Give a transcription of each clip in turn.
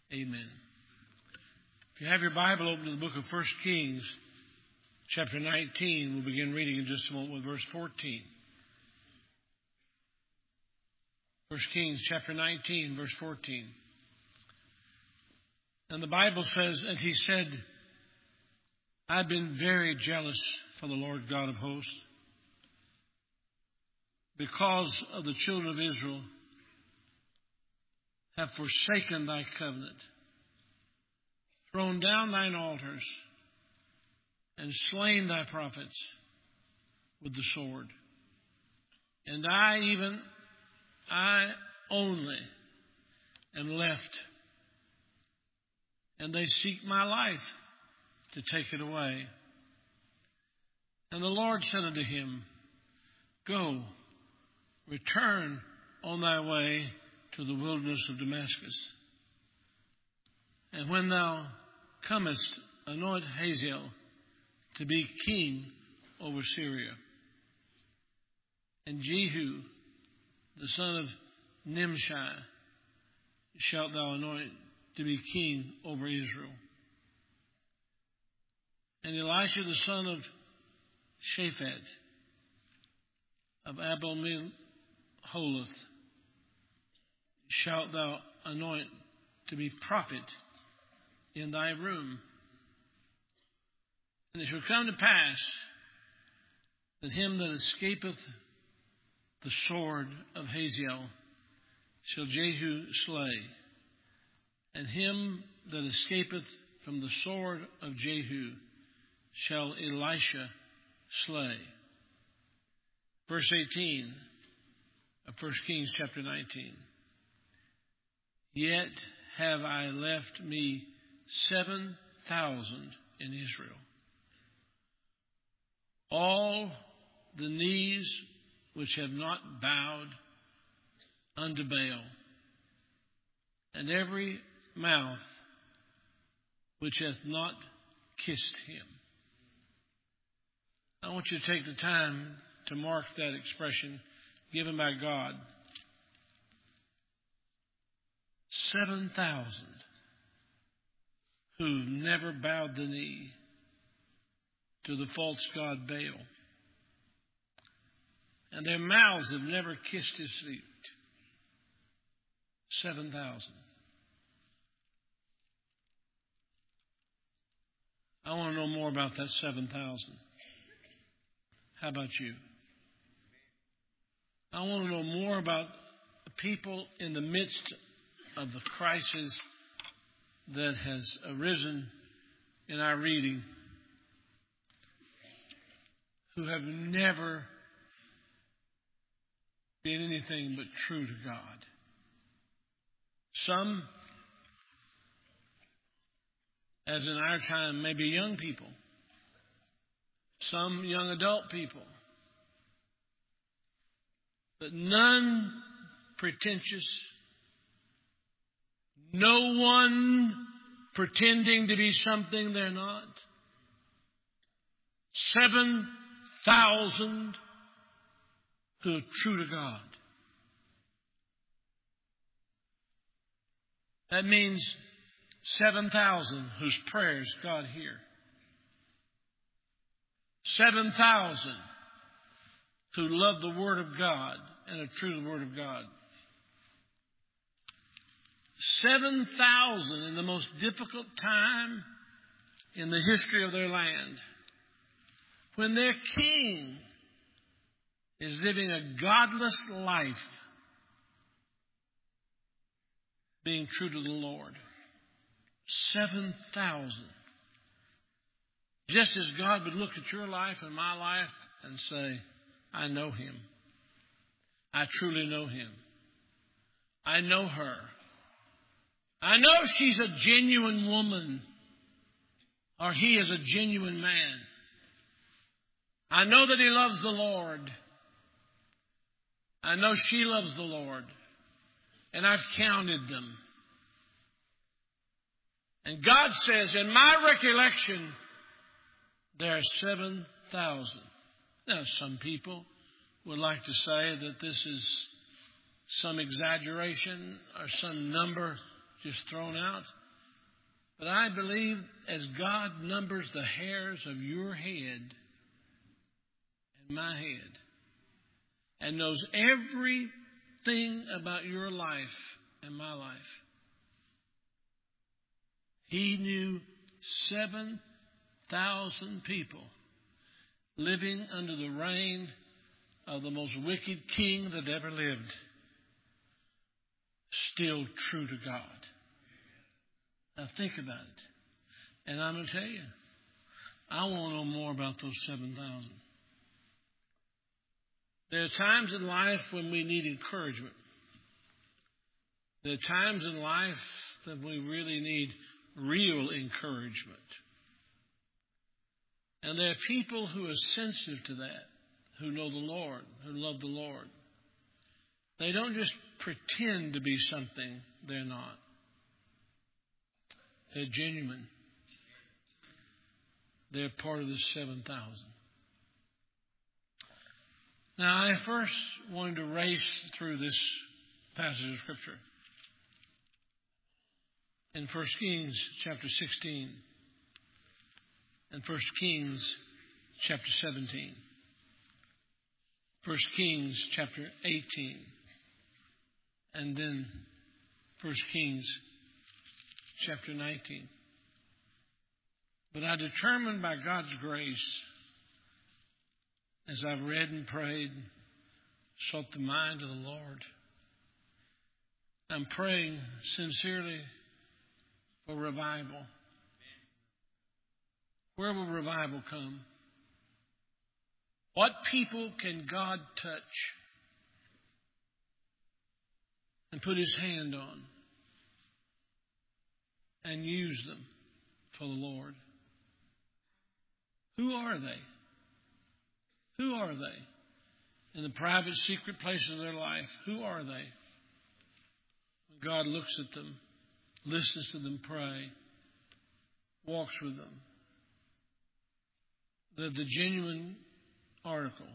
Amen. If you have your Bible open to the book of 1 Kings, chapter 19, we'll begin reading in just a moment with verse 14. 1 Kings, chapter 19, verse 14. And the Bible says, and he said, I've been very jealous for the Lord God of hosts, because of the children of Israel have forsaken thy covenant, thrown down thine altars, and slain thy prophets with the sword. And I only am left, and they seek my life to take it away. And the Lord said unto him, Go, return on thy way to the wilderness of Damascus. And when thou comest, anoint Hazael to be king over Syria. And Jehu, the son of Nimshi, shalt thou anoint to be king over Israel. And Elisha, the son of Shaphat, of Abel-Meholah, shalt thou anoint to be prophet in thy room. And it shall come to pass that him that escapeth the sword of Hazael shall Jehu slay, and him that escapeth from the sword of Jehu shall Elisha slay. Verse 18 of 1 Kings chapter 19. Yet have I left me 7,000 in Israel, all the knees which have not bowed unto Baal, and every mouth which hath not kissed him. I want you to take the time to mark that expression given by God. 7,000 who've never bowed the knee to the false god Baal. And their mouths have never kissed his feet. 7,000. I want to know more about that 7,000. How about you? I want to know more about the people in the midst of the crisis that has arisen in our reading who have never been anything but true to God. Some, as in our time, maybe young people. Some young adult people. But none pretentious. No one pretending to be something they're not. 7,000 who are true to God. That means 7,000 whose prayers God hears. 7,000 who love the Word of God and are true to the Word of God. 7,000 in the most difficult time in the history of their land, when their king is living a godless life, being true to the Lord. 7,000. Just as God would look at your life and my life and say, I know him. I truly know him. I know her. I know she's a genuine woman, or he is a genuine man. I know that he loves the Lord. I know she loves the Lord. And I've counted them. And God says, in my recollection, there are 7,000. Now, some people would like to say that this is some exaggeration or some number just thrown out. But I believe as God numbers the hairs of your head and my head and knows everything about your life and my life, He knew 7,000 people living under the reign of the most wicked king that ever lived, still true to God. Now think about it. And I'm going to tell you, I want to know more about those 7,000. There are times in life when we need encouragement. There are times in life that we really need real encouragement. And there are people who are sensitive to that, who know the Lord, who love the Lord. They don't just pretend to be something they're not. They're genuine. They're part of the 7,000. Now, I first wanted to race through this passage of Scripture in 1 Kings chapter 16 and 1 Kings chapter 17, 1 Kings chapter 18, and then 1 Kings chapter 19. But I determined by God's grace, as I've read and prayed, sought the mind of the Lord, I'm praying sincerely for revival. Where will revival come? What people can God touch and put His hand on and use them for the Lord? Who are they? Who are they? In the private, secret places of their life, who are they? When God looks at them, listens to them pray, walks with them. They're the genuine article.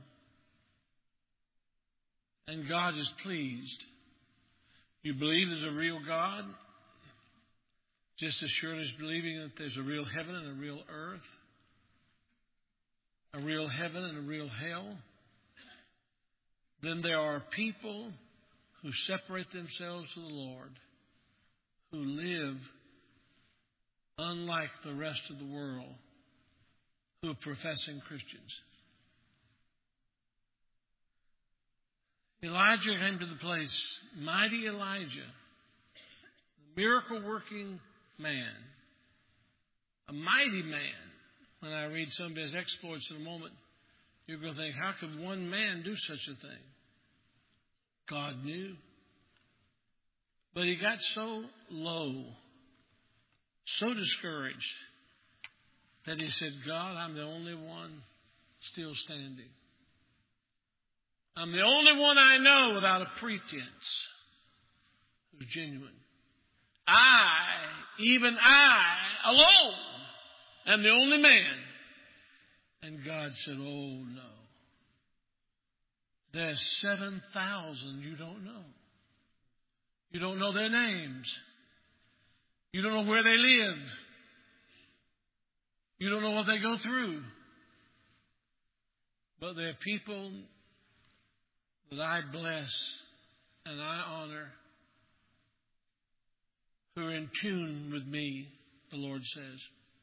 And God is pleased. You believe there's a real God, just as surely as believing that there's a real heaven and a real earth, a real heaven and a real hell. Then there are people who separate themselves to the Lord, who live unlike the rest of the world, who are professing Christians. Elijah came to the place, mighty Elijah, the miracle-working man, a mighty man. When I read some of his exploits in a moment, you're going to think, how could one man do such a thing? God knew. But he got so low, so discouraged, that he said, God, I'm the only one still standing. I'm the only one I know without a pretense who's genuine. Even I, alone, am the only man. And God said, oh no. There's 7,000 you don't know. You don't know their names. You don't know where they live. You don't know what they go through. But there are people that I bless and I honor who are in tune with me, the Lord says.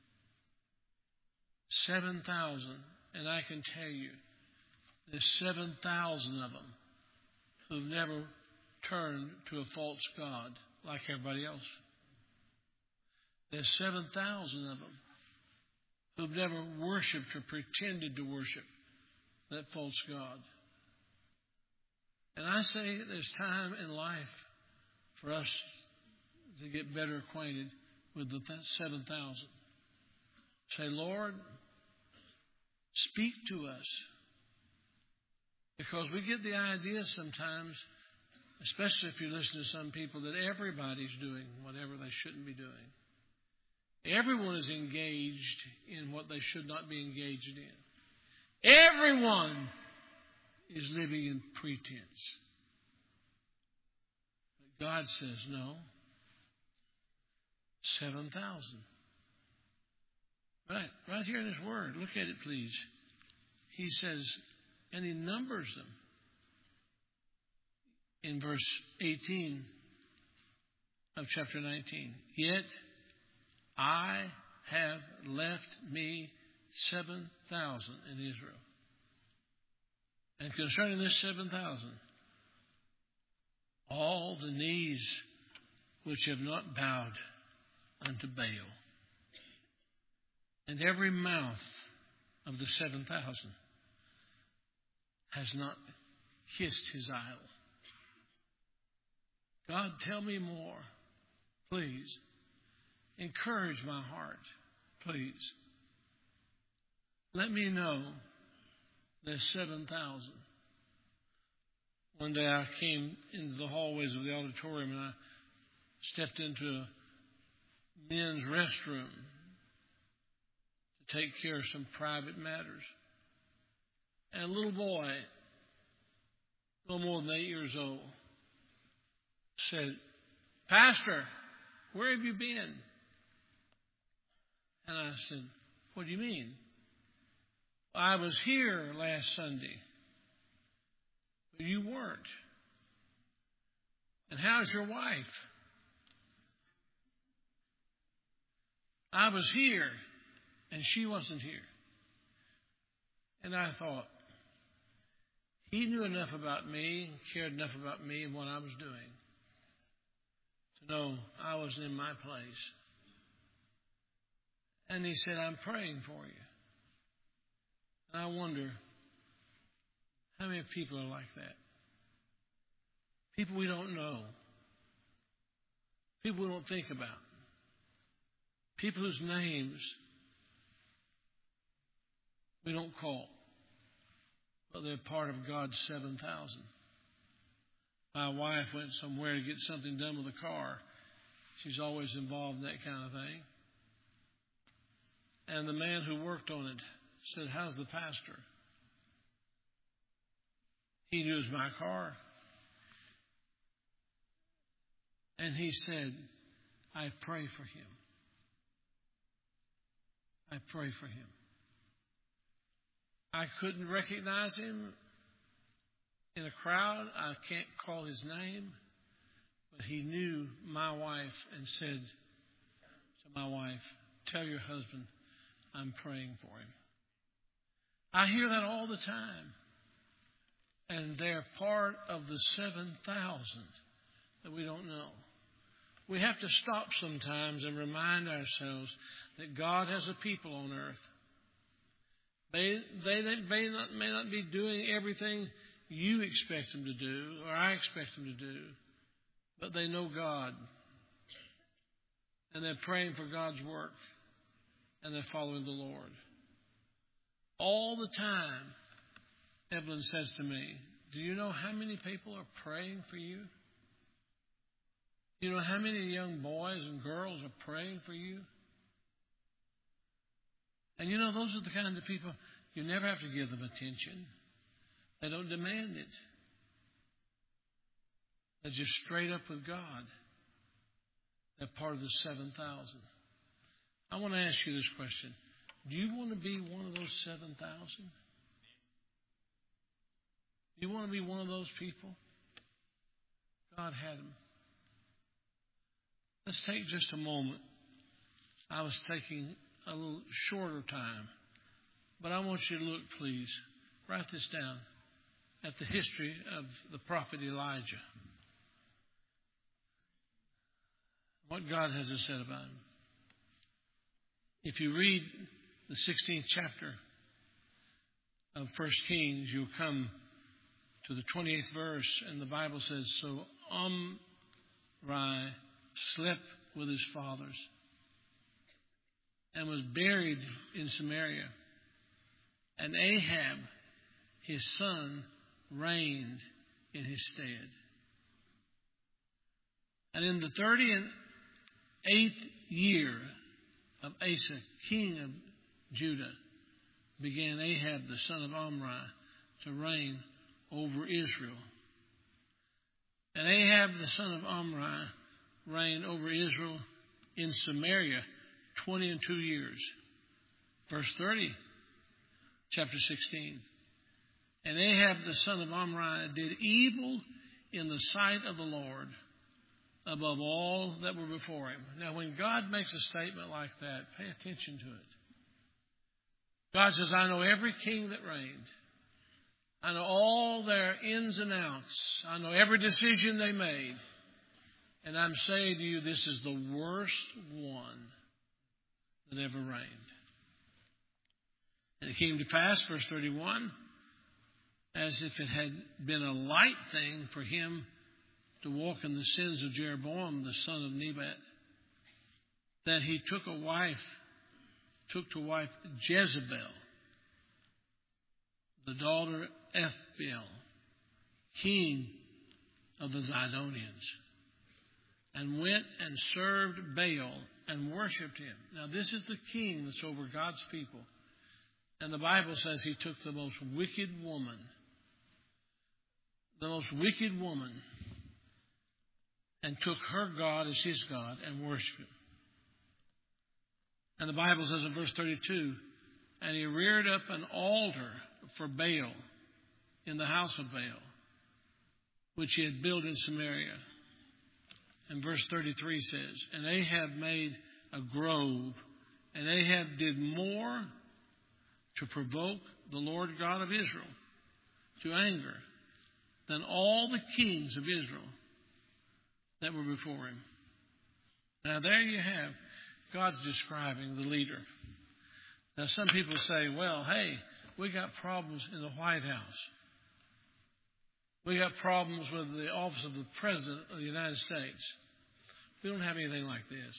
7,000, and I can tell you, there's 7,000 of them who've never turned to a false god like everybody else. There's 7,000 of them who've never worshipped or pretended to worship that false god. And I say there's time in life for us to get better acquainted with the 7,000. Say, Lord, speak to us. Because we get the idea sometimes, especially if you listen to some people, that everybody's doing whatever they shouldn't be doing. Everyone is engaged in what they should not be engaged in. Everyone is living in pretense. But God says, no. 7,000. Right here in His Word. Look at it, please. He says, and He numbers them. In verse 18 of chapter 19. Yet I have left me 7,000 in Israel. And concerning this 7,000, all the knees which have not bowed unto Baal, and every mouth of the 7,000 has not kissed his idol. God, tell me more, please. Encourage my heart, please. Let me know there's 7,000. One day I came into the hallways of the auditorium and I stepped into a men's restroom to take care of some private matters. And a little boy, no more than 8 years old, said, Pastor, where have you been? And I said, what do you mean? I was here last Sunday, but you weren't. And how's your wife? I was here, and she wasn't here. And I thought, he knew enough about me, cared enough about me and what I was doing to know I was in my place. And he said, I'm praying for you. And I wonder how many people are like that. People we don't know. People we don't think about. People whose names we don't call. But they're part of God's 7,000. My wife went somewhere to get something done with a car. She's always involved in that kind of thing. And the man who worked on it said, how's the pastor? He knew it was my car. And he said, I pray for him. I pray for him. I couldn't recognize him in a crowd. I can't call his name. But he knew my wife and said to my wife, tell your husband I'm praying for him. I hear that all the time. And they're part of the 7,000 that we don't know. We have to stop sometimes and remind ourselves that God has a people on earth. They may not be doing everything you expect them to do or I expect them to do, but they know God. And they're praying for God's work. And they're following the Lord. All the time, Evelyn says to me, do you know how many people are praying for you? Do you know how many young boys and girls are praying for you? And you know, those are the kind of people, you never have to give them attention. They don't demand it. They're just straight up with God. They're part of the 7,000. I want to ask you this question. Do you want to be one of those 7,000? Do you want to be one of those people? God had them. Let's take just a moment. I was taking a little shorter time, but I want you to look, please. Write this down at the history of the prophet Elijah. What God has said about him. If you read the 16th chapter of 1 Kings, you'll come to the 28th verse, and the Bible says, so Omri slept with his fathers and was buried in Samaria. And Ahab, his son, reigned in his stead. And in the 38th year of Asa, king of Judah, began Ahab, the son of Omri, to reign over Israel. And Ahab, the son of Omri, reigned over Israel in Samaria 22 years. Verse 30, chapter 16. And Ahab the son of Omri did evil in the sight of the Lord above all that were before him. Now, when God makes a statement like that, pay attention to it. God says, I know every king that reigned. I know all their ins and outs. I know every decision they made. And I'm saying to you, this is the worst one that ever reigned. And it came to pass, verse 31, as if it had been a light thing for him to walk in the sins of Jeroboam, the son of Nebat, that he took to wife Jezebel, the daughter of Ethbaal, king of the Zidonians, and went and served Baal and worshipped him. Now, this is the king that's over God's people. And the Bible says he took the most wicked woman, and took her God as his God and worshipped him. And the Bible says in verse 32, and he reared up an altar for Baal in the house of Baal, which he had built in Samaria. And verse 33 says, and Ahab made a grove, and Ahab did more to provoke the Lord God of Israel to anger than all the kings of Israel that were before him. Now there you have God's describing the leader. Now some people say, well, hey, we got problems in the White House. We got problems with the office of the President of the United States. We don't have anything like this.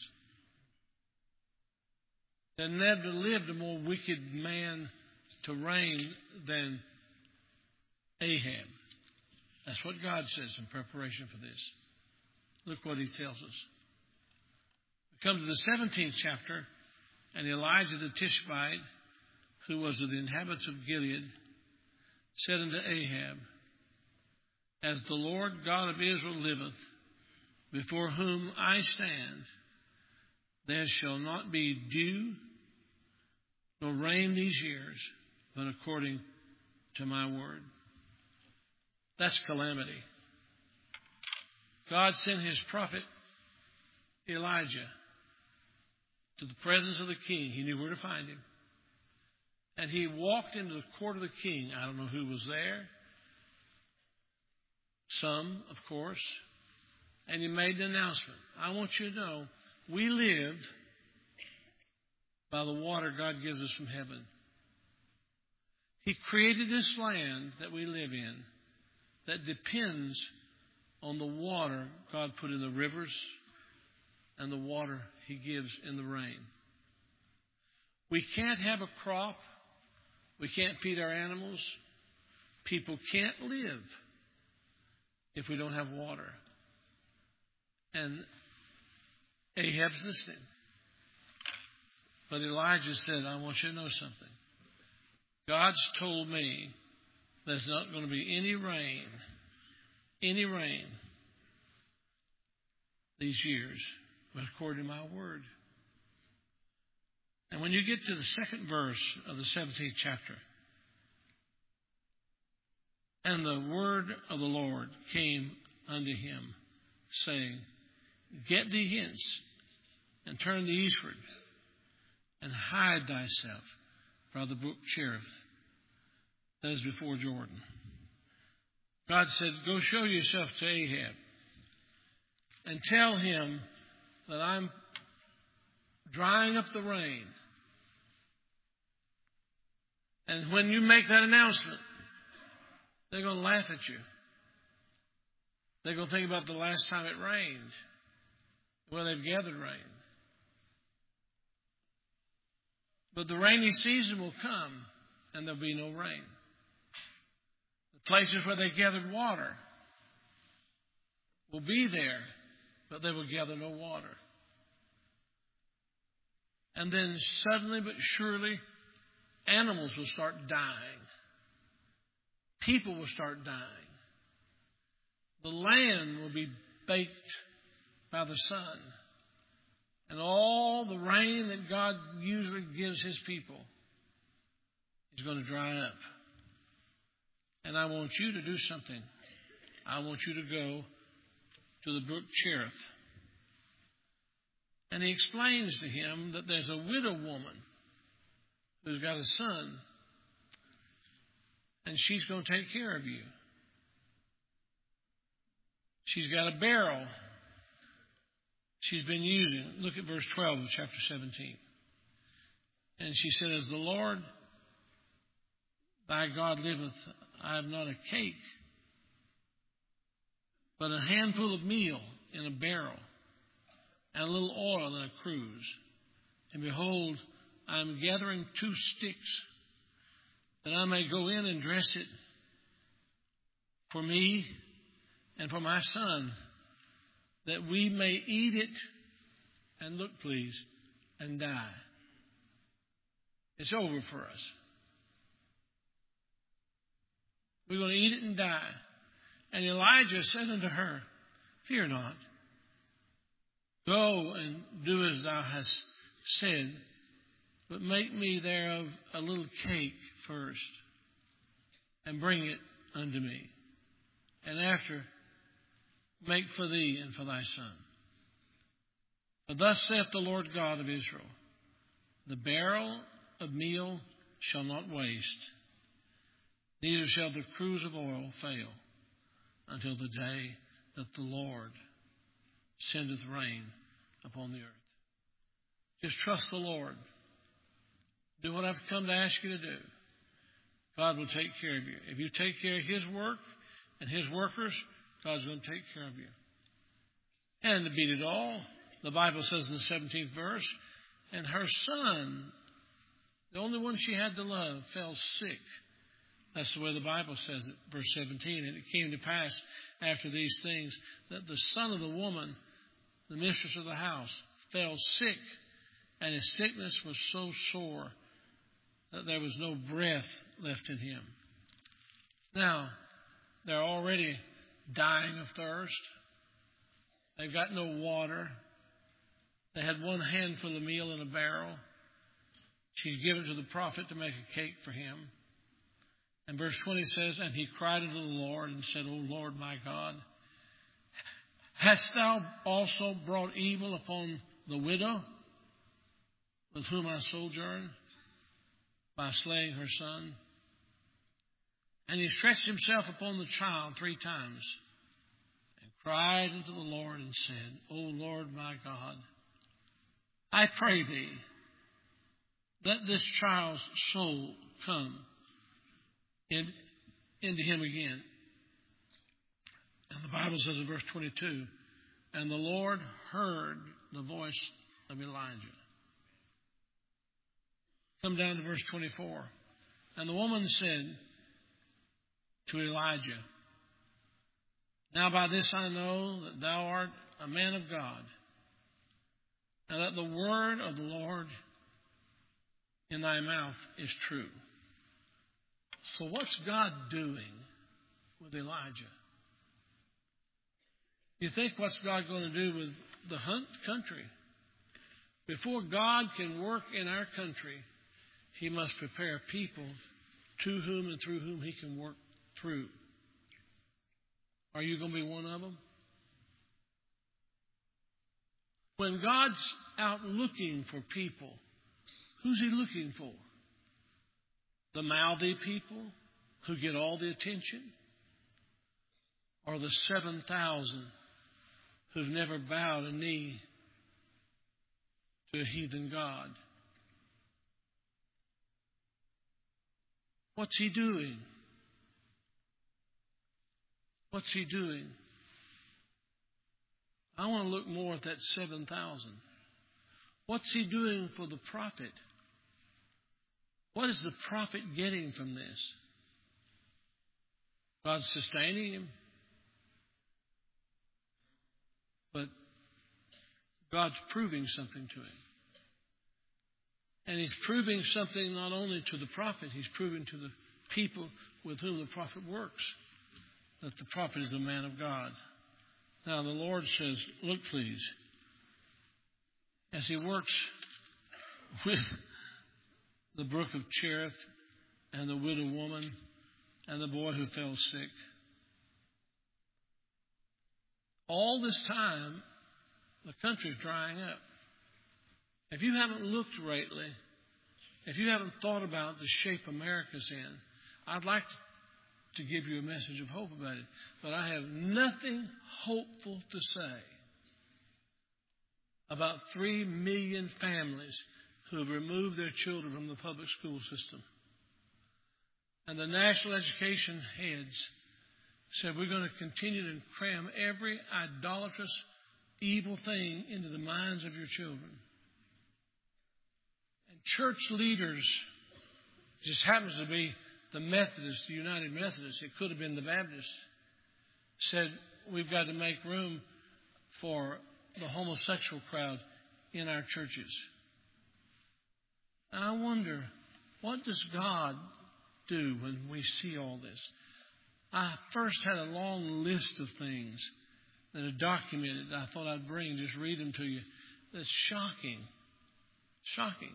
There never lived a more wicked man to reign than Ahab. That's what God says in preparation for this. Look what he tells us. We come to the 17th chapter, and Elijah the Tishbite, who was of the inhabitants of Gilead, said unto Ahab, as the Lord God of Israel liveth, before whom I stand, there shall not be dew nor rain these years, but according to my word. That's calamity. God sent his prophet Elijah to the presence of the king. He knew where to find him. And he walked into the court of the king. I don't know who was there. Some, of course. And he made an announcement. I want you to know, we live by the water God gives us from heaven. He created this land that we live in that depends on the water God put in the rivers and the water he gives in the rain. We can't have a crop. We can't feed our animals. People can't live if we don't have water. And Ahab's listening. But Elijah said, I want you to know something. God's told me there's not going to be any rain these years, but according to my word. And when you get to the second verse of the 17th chapter, and the word of the Lord came unto him, saying, get thee hence, and turn thee eastward, and hide thyself by the brook Cherith, that is before Jordan. God said, go show yourself to Ahab, and tell him that I'm drying up the rain. And when you make that announcement, they're going to laugh at you. They're going to think about the last time it rained, where they've gathered rain. But the rainy season will come, and there'll be no rain. The places where they gathered water will be there, but they will gather no water. And then suddenly but surely, animals will start dying. People will start dying. The land will be baked by the sun. And all the rain that God usually gives His people is going to dry up. And I want you to do something. I want you to go to the brook Cherith. And He explains to him that there's a widow woman who's got a son, and she's going to take care of you. She's got a barrel she's been using. Look at verse 12 of chapter 17. And she said, as the Lord thy God liveth, I have not a cake, but a handful of meal in a barrel, and a little oil in a cruse. And behold, I am gathering 2 sticks, that I may go in and dress it for me and for my son, that we may eat it, and look, please, and die. It's over for us. We're going to eat it and die. And Elijah said unto her, fear not. Go and do as thou hast said, but make me thereof a little cake first, and bring it unto me. And after, make for thee and for thy son. For thus saith the Lord God of Israel, the barrel of meal shall not waste, neither shall the cruse of oil fail, until the day that the Lord sendeth rain upon the earth. Just trust the Lord. Do what I've come to ask you to do. God will take care of you. If you take care of His work and His workers, God's going to take care of you. And to beat it all, the Bible says in the 17th verse, and her son, the only one she had to love, fell sick. That's the way the Bible says it, verse 17. And it came to pass after these things that the son of the woman, the mistress of the house, fell sick, and his sickness was so sore that there was no breath left in him. Now, they're already dying of thirst. They've got no water. They had 1 handful of meal in a barrel. She's given to the prophet to make a cake for him. And verse 20 says, and he cried unto the Lord and said, O Lord my God, hast thou also brought evil upon the widow with whom I sojourn, by slaying her son? And he stretched himself upon the child 3 times, and cried unto the Lord and said, O Lord my God, I pray thee, let this child's soul come into him again. And the Bible says in verse 22, and the Lord heard the voice of Elijah. Come down to verse 24. And the woman said to Elijah, now by this I know that thou art a man of God, and that the word of the Lord in thy mouth is true. So what's God doing with Elijah? You think what's God going to do with the Hunt country? Before God can work in our country, He must prepare people to whom and through whom He can work through. Are you going to be one of them? When God's out looking for people, who's He looking for? The mouthy people who get all the attention? Or the 7,000 who've never bowed a knee to a heathen god? What's He doing? What's He doing? I want to look more at that 7,000. What's He doing for the prophet? What is the prophet getting from this? God's sustaining him. But God's proving something to him. And He's proving something not only to the prophet, He's proving to the people with whom the prophet works, that the prophet is a man of God. Now the Lord says, look please, as he works with the brook of Cherith and the widow woman and the boy who fell sick. All this time, the country's drying up. If you haven't looked rightly, if you haven't thought about the shape America's in, I'd like to give you a message of hope about it. But I have nothing hopeful to say about 3 million families who have removed their children from the public school system. And the national education heads said, we're going to continue to cram every idolatrous, evil thing into the minds of your children. And church leaders, just happens to be the Methodists, the United Methodists, it could have been the Baptists, said, we've got to make room for the homosexual crowd in our churches. And I wonder, what does God do when we see all this? I first had a long list of things that are documented that I thought I'd bring, just read them to you. That's shocking. Shocking.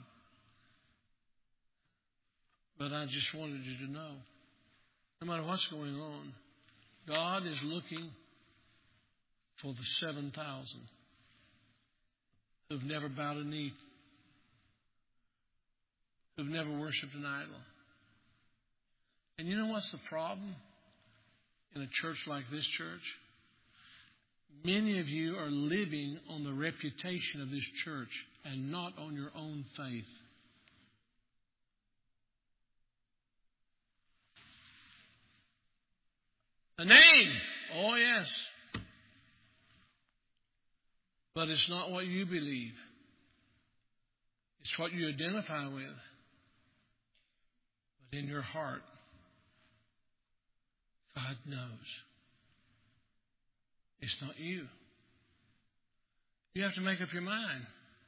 But I just wanted you to know, no matter what's going on, God is looking for the 7,000 who've never bowed a knee, who've never worshipped an idol. And you know what's the problem in a church like this church? Many of you are living on the reputation of this church and not on your own faith. A name, oh yes. But it's not what you believe. It's what you identify with. But in your heart, God knows. It's not you. You have to make up your mind.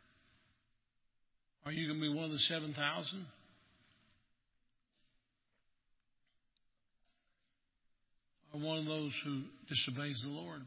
Are you going to be one of the 7,000? Or one of those who disobeys the Lord?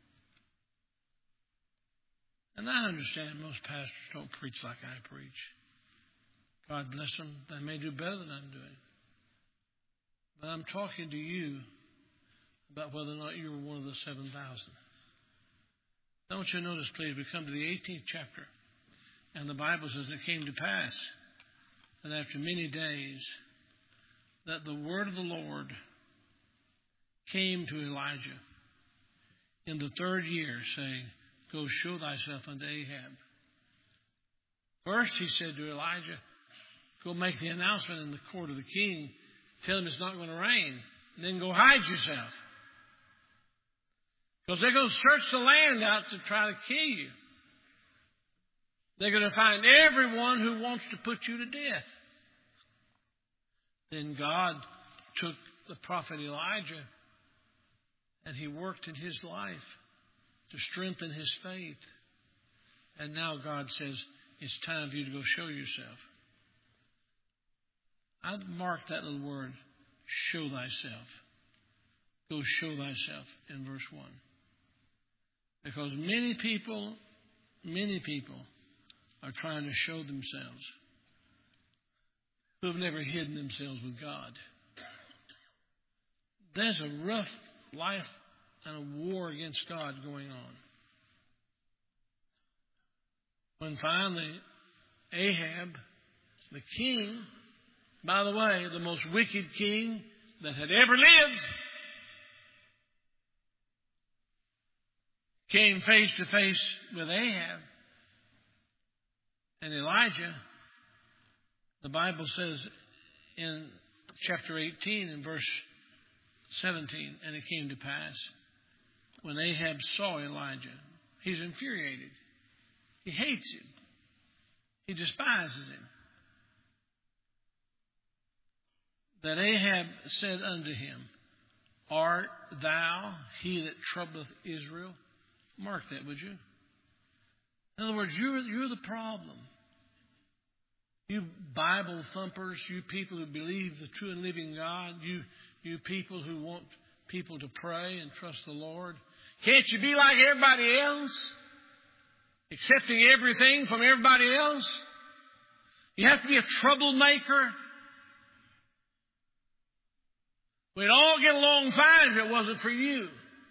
And I understand most pastors don't preach like I preach. God bless them. They may do better than I'm doing. But I'm talking to you about whether or not you were one of the 7,000. I want you to notice, please, we come to the 18th chapter. And the Bible says it came to pass that after many days that the word of the Lord came to Elijah in the 3rd year, saying, go show thyself unto Ahab. First he said to Elijah, go make the announcement in the court of the king. Tell him it's not going to rain. And then go hide yourself. Because they're going to search the land out to try to kill you. They're going to find everyone who wants to put you to death. Then God took the prophet Elijah and he worked in his life to strengthen his faith. And now God says, it's time for you to go show yourself. I'd mark that little word, show thyself. Go show thyself in verse 1. Because many people are trying to show themselves who have never hidden themselves with God. There's a rough life and a war against God going on. When finally Ahab, the king, by the way, the most wicked king that had ever lived, came face to face with Ahab and Elijah, the Bible says in chapter 18 and verse 17, and it came to pass when Ahab saw Elijah, he's infuriated. He hates him. He despises him. That Ahab said unto him, art thou he that troubleth Israel? Mark that, would you? In other words, you're the problem. You Bible thumpers, you people who believe the true and living God, you people who want people to pray and trust the Lord. Can't you be like everybody else? accepting everything from everybody else. You have to be a troublemaker. We'd all get along fine if it wasn't for you.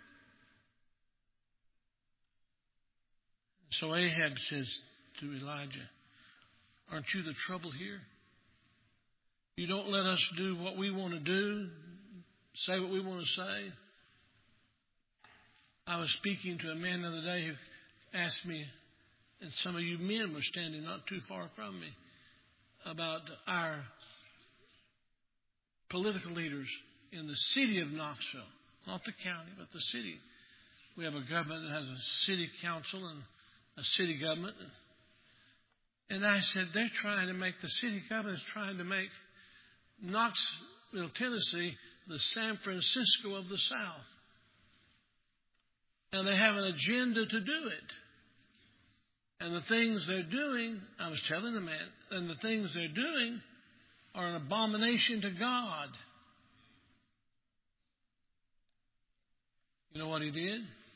So Ahab says to Elijah, aren't you the trouble here? You don't let us do what we want to do, say what we want to say. I was speaking to a man the other day who asked me, and some of you men were standing not too far from me, about our political leaders in the city of Knoxville. Not the county, but the city. We have a government that has a city council and a city government. And I said, they're trying to make, the city government is trying to make Knoxville, Tennessee, the San Francisco of the South. And they have an agenda to do it. And the things they're doing, I was telling the man, and the things they're doing are an abomination to God. You know what he did?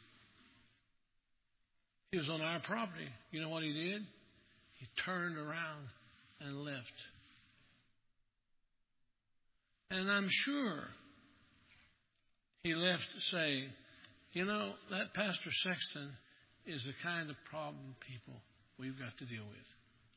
He was on our property. You know what he did? He turned around and left. And I'm sure he left saying, you know, that Pastor Sexton is the kind of problem people we've got to deal with.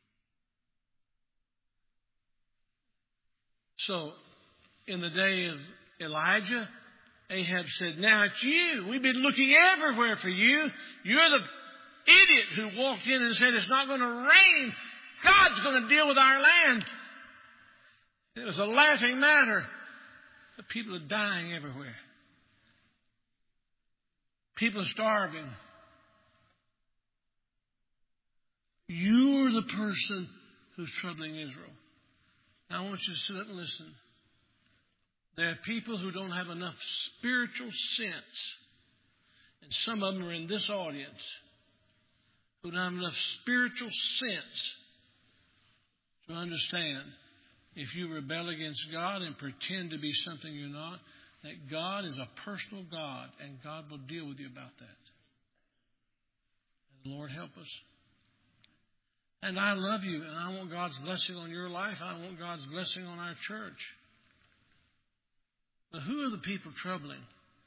So, in the day of Elijah, Ahab said, now it's you. We've been looking everywhere for you. You're the idiot who walked in and said it's not going to rain. God's going to deal with our land. It was a laughing matter. The people are dying everywhere. People are starving. You're the person who's troubling Israel. Now I want you to sit up and listen. There are people who don't have enough spiritual sense, and some of them are in this audience, who don't have enough spiritual sense to understand if you rebel against God and pretend to be something you're not, that God is a personal God, and God will deal with you about that. And the Lord help us. And I love you, and I want God's blessing on your life. I want God's blessing on our church. But who are the people troubling?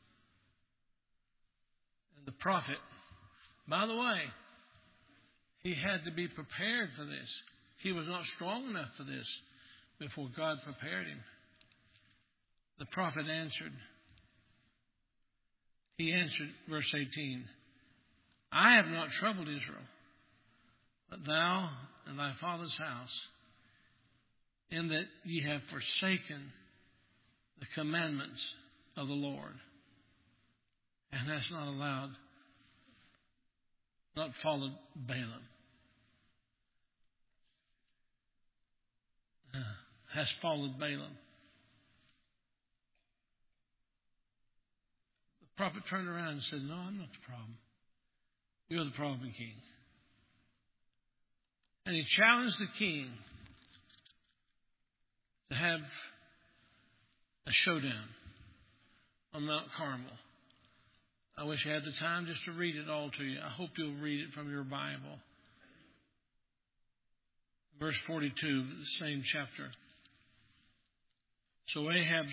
And the prophet, by the way, he had to be prepared for this. He was not strong enough for this before God prepared him. The prophet answered. He answered, verse 18, I have not troubled Israel, but thou and thy father's house, in that ye have forsaken the commandments of the Lord, and hast not followed Balaam. Has followed Balaam. The prophet turned around and said, no, I'm not the problem. You're the problem, king. And he challenged the king to have a showdown on Mount Carmel. I wish I had the time just to read it all to you. I hope you'll read it from your Bible. Verse 42 of the same chapter. So Ahab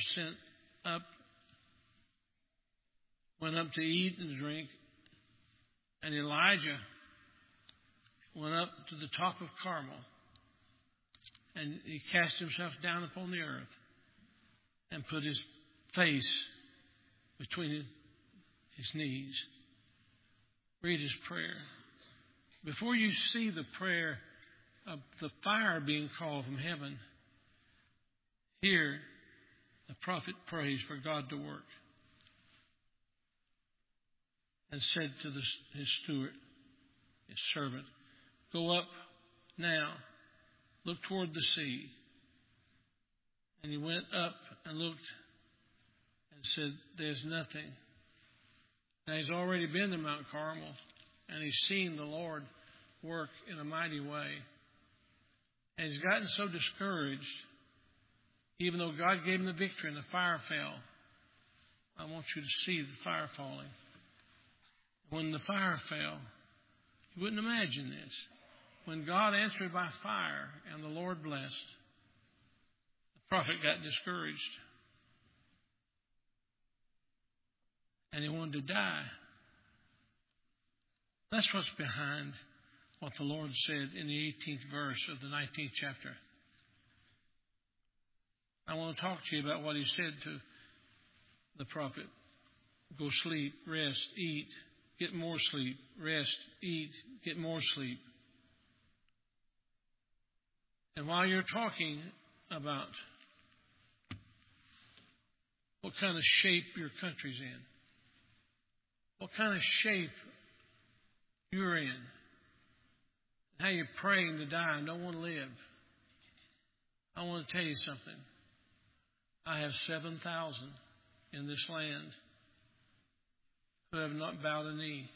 went up to eat and drink, and Elijah went up to the top of Carmel, and he cast himself down upon the earth and put his face between his knees. Read his prayer. Before you see the prayer of the fire being called from heaven, here the prophet prays for God to work, and said to his steward, his servant, go up now, look toward the sea. And he went up and looked and said, there's nothing. Now he's already been to Mount Carmel, and he's seen the Lord work in a mighty way. And he's gotten so discouraged, even though God gave him the victory and the fire fell. I want you to see the fire falling. When the fire fell, You wouldn't imagine this. When God answered by fire and the Lord blessed, the prophet got discouraged. And he wanted to die. That's what's behind what the Lord said in the 18th verse of the 19th chapter. I want to talk to you about what he said to the prophet. Go sleep, rest, eat, get more sleep, rest, eat, get more sleep. And while you're talking about what kind of shape your country's in, what kind of shape you're in, how you're praying to die and don't want to live, I want to tell you something. I have 7,000 in this land who have not bowed a knee.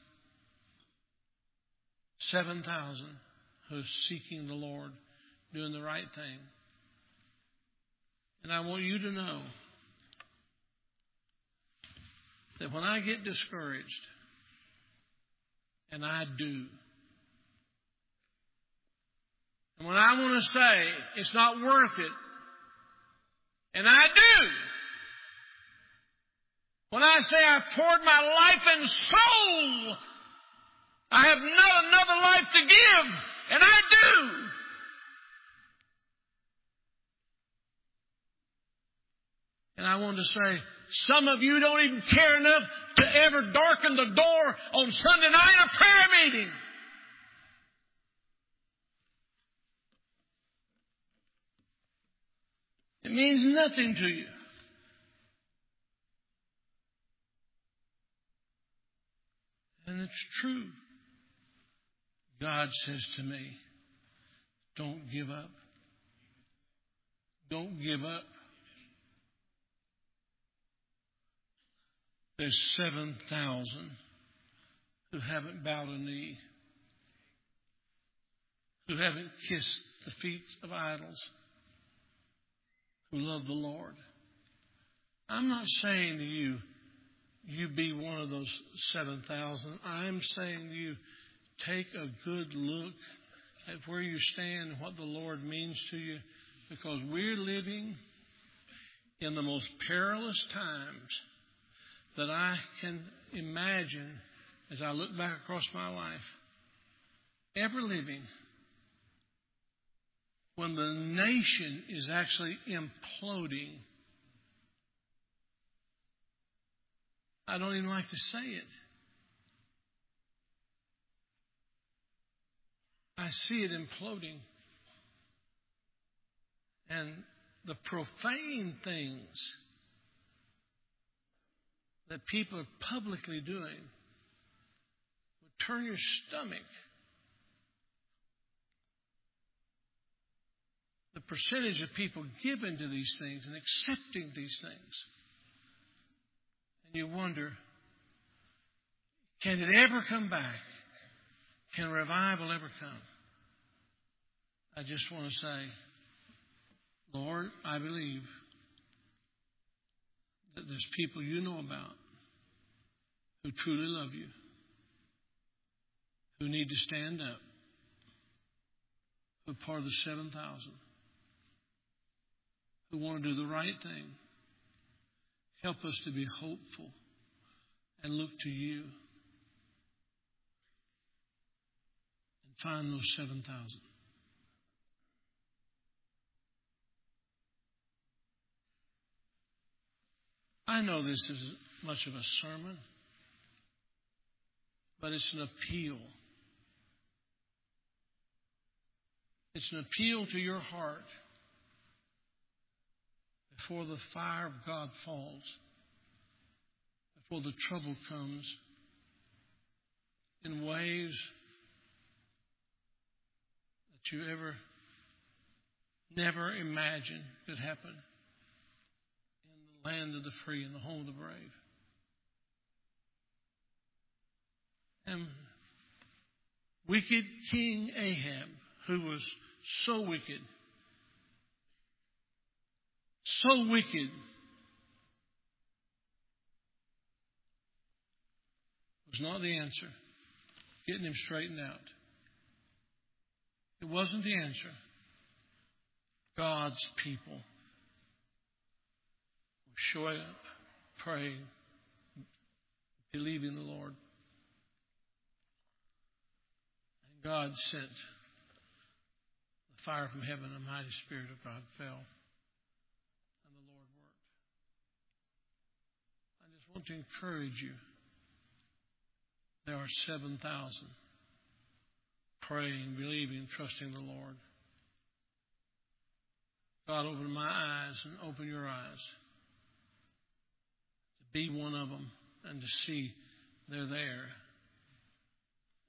7,000 who are seeking the Lord, doing the right thing. And I want you to know that when I get discouraged, and I do, and when I want to say it's not worth it, and I do, when I say I've poured my life and soul, I have not another life to give, and I do. And I want to say, some of you don't even care enough to ever darken the door on Sunday night of prayer meeting. It means nothing to you. And it's true. God says to me, don't give up. Don't give up. There's 7,000 who haven't bowed a knee, who haven't kissed the feet of idols, who love the Lord. I'm not saying to you, you be one of those 7,000. I'm saying to you, take a good look at where you stand and what the Lord means to you, because we're living in the most perilous times that I can imagine as I look back across my life, ever living, when the nation is actually imploding. I don't even like to say it. I see it imploding. And the profane things that people are publicly doing would turn your stomach. The percentage of people giving to these things and accepting these things. And you wonder, can it ever come back? Can revival ever come? I just want to say, Lord, I believe that there's people you know about who truly love you, who need to stand up, who are part of the 7,000, who want to do the right thing. Help us to be hopeful and look to you and find those 7,000. I know this isn't much of a sermon, but it's an appeal. It's an appeal to your heart before the fire of God falls, before the trouble comes in ways that you never imagined could happen in the land of the free and the home of the brave. And wicked King Ahab, who was so wicked, was not the answer. getting him straightened out. It wasn't the answer. God's people were showing up, praying, believing the Lord. And God sent the fire from heaven, the mighty Spirit of God fell. And the Lord worked. I just want to encourage you. There are 7,000 praying, believing, trusting the Lord. God, open my eyes and open your eyes to be one of them and to see they're there